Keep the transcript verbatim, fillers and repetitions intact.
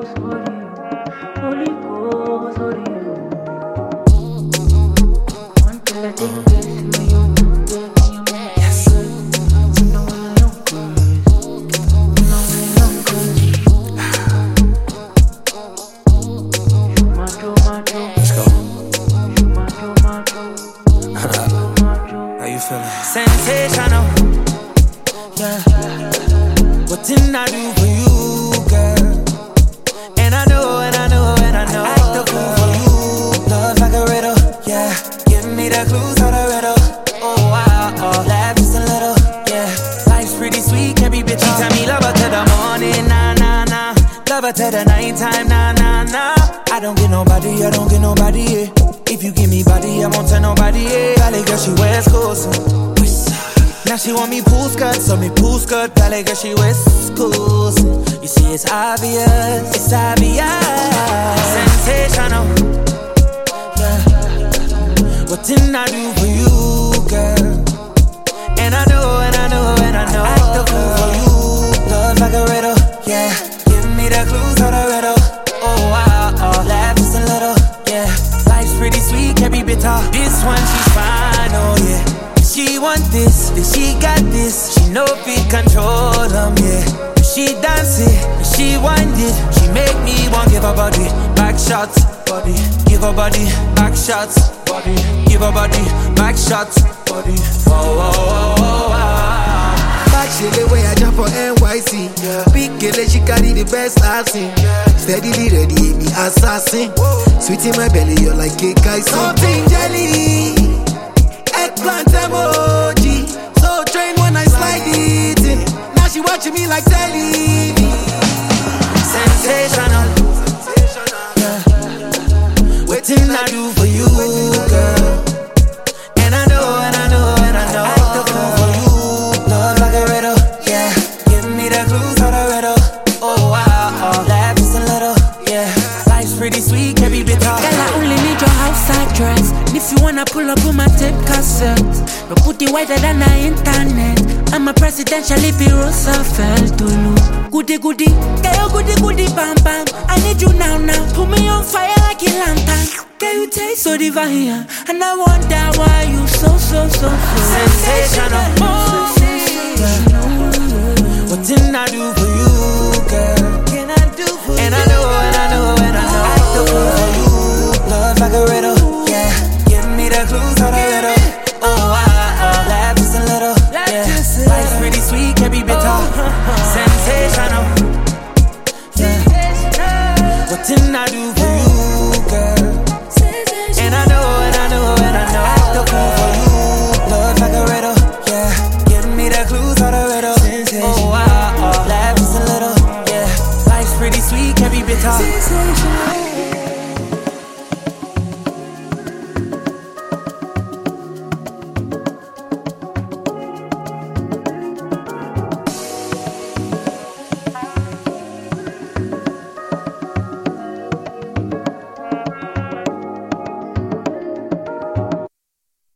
Holy Ghost, Holy Ghost. Until I take this to you. Yes. You know I love girls. You know I love girls. Macho, macho. Let's go. Macho, macho. How you feeling? Sensational. Yeah. What didn't I do for you, girl? And I know, and I know, and I know I act the fool for you. Love like a riddle, yeah. Give me the clues for the riddle. Oh, wow, oh. Laugh just a little, yeah. Life's pretty sweet, every bitch. She tell me love her to the morning, nah, nah, nah. Love her to the nighttime, nah, nah, nah. I don't get nobody, I don't get nobody, yeah. If you give me body, I won't tell nobody, yeah. Valley girl, she West Coast. Now she want me pool skirt, so me pool skirt. Valley girl, she West Coast. You see, it's obvious, it's obvious. Sensational. Yeah. What didn't I do for you, girl? And I know, and I know, and I know I act the fool for you. Love like a riddle, yeah. Give me the clues for the riddle. Oh, wow, oh. Laugh just a little, yeah. Life's pretty sweet, can't be bitter. This one, she's fine, oh, yeah. She want this, then she got this. She know fit control them, yeah. She dance it, she wind it. She make me want give her body back shots, body. Give her body back shots, body. Give her body back shots, body. Oh, oh, oh, oh, oh. Back she the way I jump for N Y C. Yeah. Big girl, she carry the best I've seen. Yeah. Steadily ready, me assassin. Whoa. Sweet in my belly, you're like cake icing. Something jelly. Eggplant emoji, so trained when I slide it in. Now she watching me like telly. Sensational. Yeah. What didn't I do for you, girl? And I know, and I know, and I know I act the fool for you. Love like a riddle, yeah. Give me the clues for the riddle. Oh, wow, oh. Laugh just a little, yeah. Life's pretty sweet, can't be bitter. Girl, I only need your house address. If you wanna pull up on my tape cassette, no put it wider than the internet. I'm a presidential if you Roosevelt to look. Goody goody, girl, goody goody, bam bam. I need you now now. Put me on fire like a lantern. Girl, you taste so divine, and I wonder why you so so so so sensational. Oh, sensational. What didn't I do for you?